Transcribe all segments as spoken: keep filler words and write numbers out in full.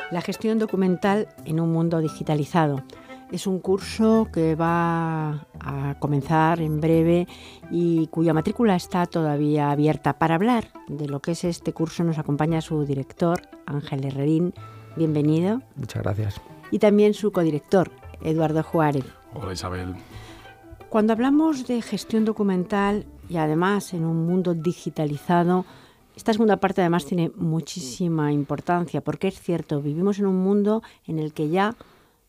La gestión documental en un mundo digitalizado. Es un curso que va a comenzar en breve y cuya matrícula está todavía abierta. Para hablar de lo que es este curso nos acompaña su director, Ángel Herrerín. Bienvenido. Muchas gracias. Y también su codirector, Eduardo Juárez. Hola, Isabel. Cuando hablamos de gestión documental y además en un mundo digitalizado, esta segunda parte además tiene muchísima importancia porque es cierto, vivimos en un mundo en el que ya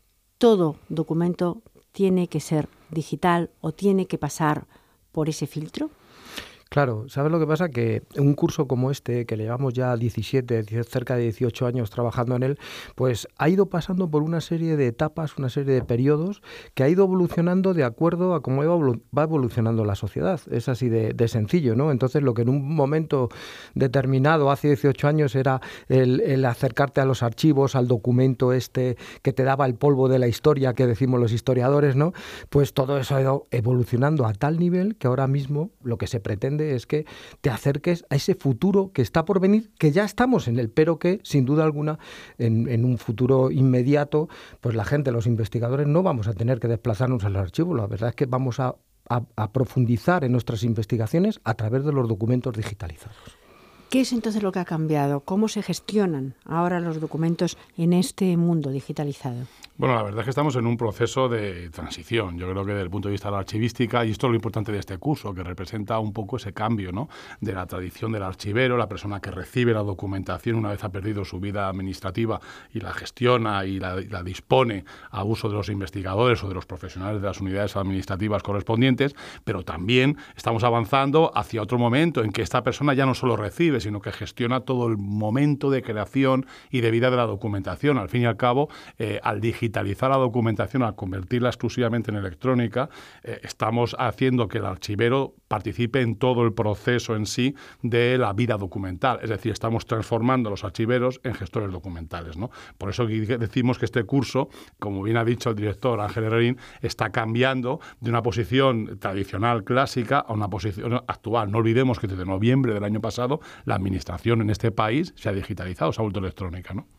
todo documento tiene que ser digital o tiene que pasar por ese filtro. Claro, ¿sabes lo que pasa? Que un curso como este, que le llevamos ya diecisiete, cerca de dieciocho años trabajando en él, pues ha ido pasando por una serie de etapas, una serie de periodos, que ha ido evolucionando de acuerdo a cómo va evolucionando la sociedad. Es así de, de sencillo, ¿no? Entonces, lo que en un momento determinado, hace dieciocho años, era el, el acercarte a los archivos, al documento este que te daba el polvo de la historia, que decimos los historiadores, ¿no? Pues todo eso ha ido evolucionando a tal nivel que ahora mismo lo que se pretende es que te acerques a ese futuro que está por venir, que ya estamos en él, pero que sin duda alguna en, en un futuro inmediato, pues la gente, los investigadores, no vamos a tener que desplazarnos al archivo. La verdad es que vamos a, a, a profundizar en nuestras investigaciones a través de los documentos digitalizados. ¿Qué es entonces lo que ha cambiado? ¿Cómo se gestionan ahora los documentos en este mundo digitalizado? Bueno, la verdad es que estamos en un proceso de transición. Yo creo que desde el punto de vista de la archivística, y esto es lo importante de este curso, que representa un poco ese cambio, ¿no?, de la tradición del archivero, la persona que recibe la documentación una vez ha perdido su vida administrativa y la gestiona y la, y la dispone a uso de los investigadores o de los profesionales de las unidades administrativas correspondientes, pero también estamos avanzando hacia otro momento en que esta persona ya no solo recibe, sino que gestiona todo el momento de creación y de vida de la documentación. Al fin y al cabo, eh, al digitalizar la documentación, al convertirla exclusivamente en electrónica, eh, estamos haciendo que el archivero participe en todo el proceso en sí de la vida documental. Es decir, estamos transformando a los archiveros en gestores documentales, ¿no? Por eso decimos que este curso, como bien ha dicho el director Ángel Herrerín, está cambiando de una posición tradicional clásica a una posición actual. No olvidemos que desde noviembre del año pasado la administración en este país se ha digitalizado, se ha vuelto electrónica, ¿no?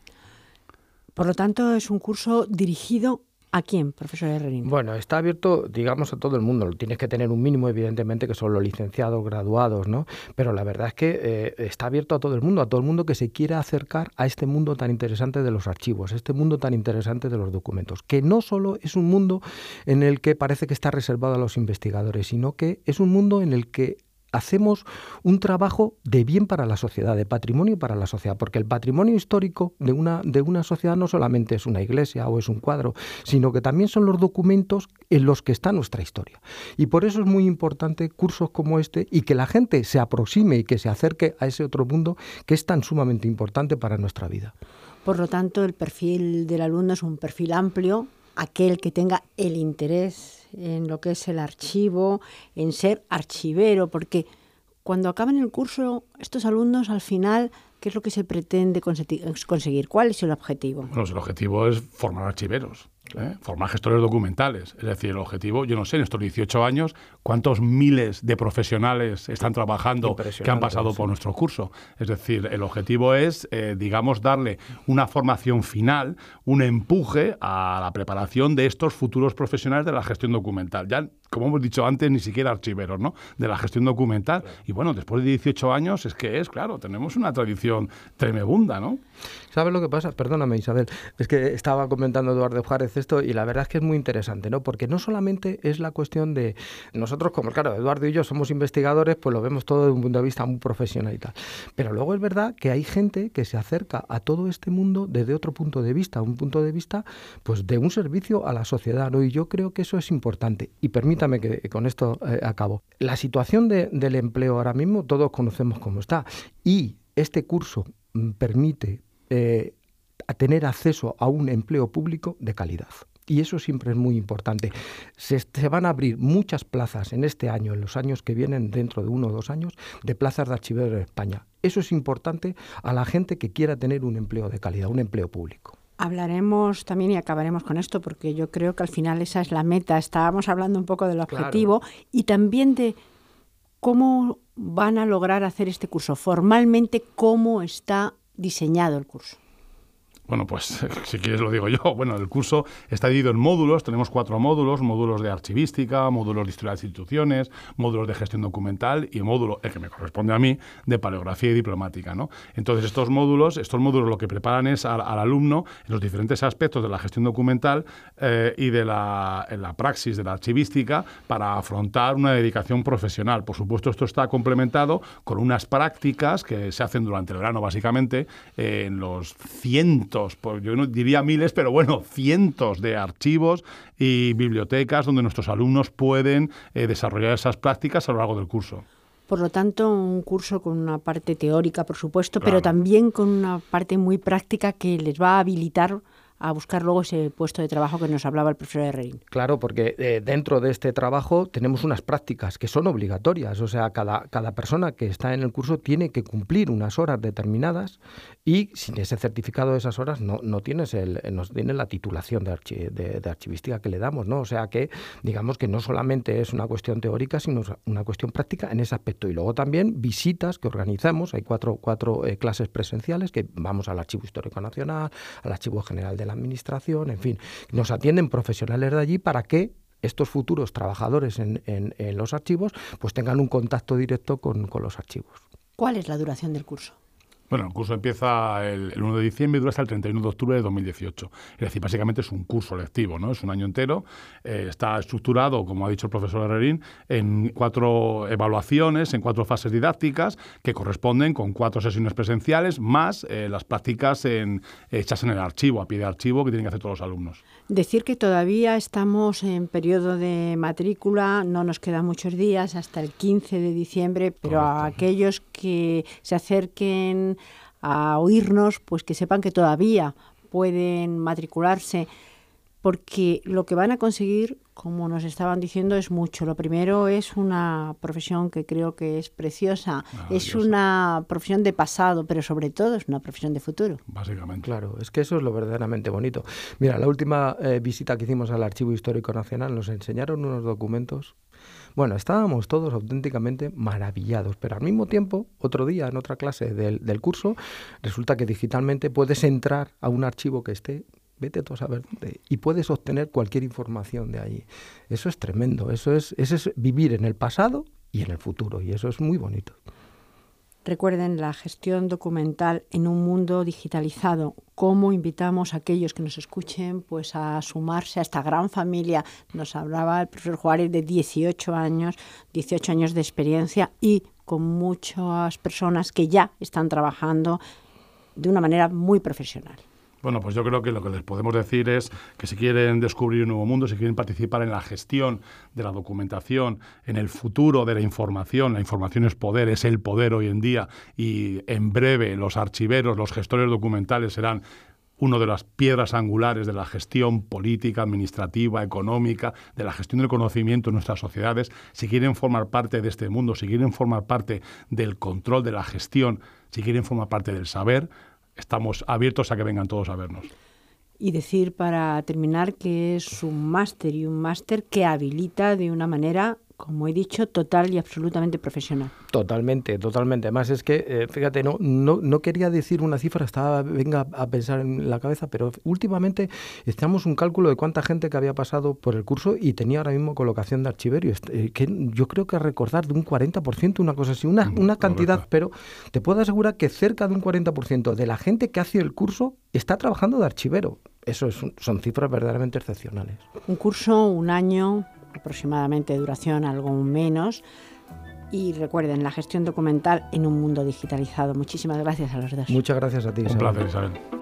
Por lo tanto, es un curso dirigido ¿a quién, profesor Herrerín? Bueno, está abierto, digamos, a todo el mundo. Tienes que tener un mínimo, evidentemente, que son los licenciados, graduados, ¿no? Pero la verdad es que eh, está abierto a todo el mundo, a todo el mundo que se quiera acercar a este mundo tan interesante de los archivos, este mundo tan interesante de los documentos, que no solo es un mundo en el que parece que está reservado a los investigadores, sino que es un mundo en el que hacemos un trabajo de bien para la sociedad, de patrimonio para la sociedad, porque el patrimonio histórico de una, de una sociedad no solamente es una iglesia o es un cuadro, sino que también son los documentos en los que está nuestra historia. Y por eso es muy importante cursos como este y que la gente se aproxime y que se acerque a ese otro mundo que es tan sumamente importante para nuestra vida. Por lo tanto, el perfil del alumno es un perfil amplio, aquel que tenga el interés en lo que es el archivo, en ser archivero, porque cuando acaban el curso, estos alumnos al final, ¿qué es lo que se pretende conseguir? ¿Cuál es el objetivo? Bueno, el objetivo es formar archiveros, ¿eh? Formar gestores documentales. Es decir, el objetivo, yo no sé, en estos dieciocho años, cuántos miles de profesionales están trabajando que han pasado sí. por nuestro curso. Es decir, el objetivo es, eh, digamos, darle una formación final, un empuje a la preparación de estos futuros profesionales de la gestión documental. Ya, como hemos dicho antes, ni siquiera archiveros, ¿no?, de la gestión documental. Claro. Y bueno, después de dieciocho años, es que es, claro, tenemos una tradición tremebunda, ¿no? ¿Sabes lo que pasa? Perdóname, Isabel. Es que estaba comentando Eduardo Juárez esto y la verdad es que es muy interesante, ¿no? Porque no solamente es la cuestión de nosotros, como claro, Eduardo y yo somos investigadores, pues lo vemos todo desde un punto de vista muy profesional y tal. Pero luego es verdad que hay gente que se acerca a todo este mundo desde otro punto de vista, un punto de vista pues de un servicio a la sociedad, ¿no? Y yo creo que eso es importante. Y permítame que con esto eh, acabo. La situación de, del empleo ahora mismo todos conocemos cómo está y este curso permite eh, tener acceso a un empleo público de calidad. Y eso siempre es muy importante. Se, se van a abrir muchas plazas en este año, en los años que vienen, dentro de uno o dos años, de plazas de archivero en España. Eso es importante a la gente que quiera tener un empleo de calidad, un empleo público. Hablaremos también y acabaremos con esto porque yo creo que al final esa es la meta. Estábamos hablando un poco del objetivo, claro, y también de cómo van a lograr hacer este curso. Formalmente, ¿cómo está diseñado el curso? Bueno, pues si quieres lo digo yo. Bueno, el curso está dividido en módulos. Tenemos cuatro módulos, módulos de archivística, módulos de historia de instituciones, módulos de gestión documental y módulo, el que me corresponde a mí, de paleografía y diplomática, ¿no? Entonces, estos módulos, estos módulos lo que preparan es al, al alumno en los diferentes aspectos de la gestión documental eh, y de la, en la praxis de la archivística para afrontar una dedicación profesional. Por supuesto, esto está complementado con unas prácticas que se hacen durante el verano, básicamente, eh, en los cientos, pues yo no diría miles, pero bueno, cientos de archivos y bibliotecas donde nuestros alumnos pueden eh, desarrollar esas prácticas a lo largo del curso. Por lo tanto, un curso con una parte teórica, por supuesto, Claro. pero también con una parte muy práctica que les va a habilitar a buscar luego ese puesto de trabajo que nos hablaba el profesor Herrerín. Claro, porque eh, dentro de este trabajo tenemos unas prácticas que son obligatorias, o sea, cada, cada persona que está en el curso tiene que cumplir unas horas determinadas y sin ese certificado de esas horas no, no tienes el, no tienes la titulación de, archi, de, de archivística que le damos, ¿no? O sea que digamos que no solamente es una cuestión teórica, sino una cuestión práctica en ese aspecto. Y luego también visitas que organizamos, hay cuatro, cuatro eh, clases presenciales que vamos al Archivo Histórico Nacional, al Archivo General de la Administración, en fin, nos atienden profesionales de allí para que estos futuros trabajadores en, en, en los archivos pues tengan un contacto directo con, con los archivos. ¿Cuál es la duración del curso? Bueno, el curso empieza el, el uno de diciembre y dura hasta el treinta y uno de octubre de dos mil dieciocho. Es decir, básicamente es un curso lectivo, ¿no? Es un año entero. Eh, está estructurado, como ha dicho el profesor Herrerín, en cuatro evaluaciones, en cuatro fases didácticas que corresponden con cuatro sesiones presenciales más eh, las prácticas en, hechas en el archivo, a pie de archivo, que tienen que hacer todos los alumnos. Decir que todavía estamos en periodo de matrícula, no nos quedan muchos días, hasta el quince de diciembre, pero Correcto. a aquellos que se acerquen a oírnos, pues que sepan que todavía pueden matricularse, porque lo que van a conseguir, como nos estaban diciendo, es mucho. Lo primero es una profesión que creo que es preciosa, es una profesión de pasado, pero sobre todo es una profesión de futuro. Básicamente. Claro, es que eso es lo verdaderamente bonito. Mira, la última eh, visita que hicimos al Archivo Histórico Nacional nos enseñaron unos documentos. Bueno, estábamos todos auténticamente maravillados, pero al mismo tiempo, otro día en otra clase del, del curso, resulta que digitalmente puedes entrar a un archivo que esté, vete tú a saber dónde, y puedes obtener cualquier información de allí. Eso es tremendo, eso es, eso es vivir en el pasado y en el futuro, y eso es muy bonito. Recuerden la gestión documental en un mundo digitalizado. Cómo invitamos a aquellos que nos escuchen pues a sumarse a esta gran familia. Nos hablaba el profesor Juárez de dieciocho años, dieciocho años de experiencia y con muchas personas que ya están trabajando de una manera muy profesional. Bueno, pues yo creo que lo que les podemos decir es que si quieren descubrir un nuevo mundo, si quieren participar en la gestión de la documentación, en el futuro de la información, la información es poder, es el poder hoy en día, y en breve los archiveros, los gestores documentales serán una de las piedras angulares de la gestión política, administrativa, económica, de la gestión del conocimiento en nuestras sociedades. Si quieren formar parte de este mundo, si quieren formar parte del control de la gestión, si quieren formar parte del saber, estamos abiertos a que vengan todos a vernos. Y decir para terminar que es un máster y un máster que habilita de una manera, como he dicho, total y absolutamente profesional. Totalmente, totalmente. Además es que, eh, fíjate, no, no, no quería decir una cifra, estaba venga a pensar en la cabeza, pero últimamente echamos un cálculo de cuánta gente que había pasado por el curso y tenía ahora mismo colocación de archiverio, eh, que yo creo que recordar de un cuarenta por ciento, una cosa así, una, una cantidad, pero te puedo asegurar que cerca de un cuarenta por ciento de la gente que hace el curso está trabajando de archivero. Eso es, son cifras verdaderamente excepcionales. Un curso, un año aproximadamente de duración, algo menos. Y recuerden, la gestión documental en un mundo digitalizado. Muchísimas gracias a los dos. Muchas gracias a ti, Un Isabel. placer, Isabel.